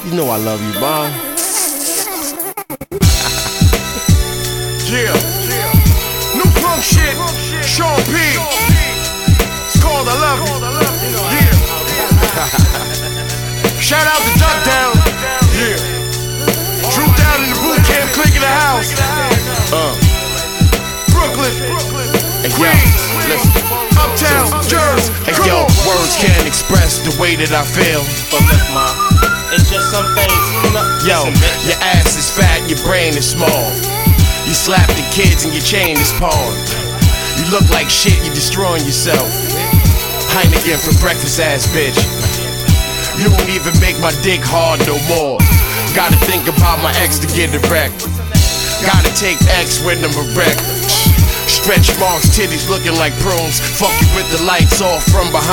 You know I love you, Mom. Yeah. New punk shit. Sean P. It's called I Love You. Yeah. Shout out to Duck Down. Yeah. Drew Down in the boot camp, click in the house. Brooklyn. Hey, yo, listen. Uptown, Jersey. Hey, yo, words can't express the way that I feel. But look, ma, it's just some things. Yo, listen, your ass is fat, your brain is small. You slap the kids and your chain is pawned. You look like shit, you destroying yourself. Heineken for breakfast, ass bitch. You don't even make my dick hard no more. Gotta think about my ex to get erect. Gotta take X when I'm erect. Stretch marks, titties looking like prunes. Fuck you with the lights off from behind.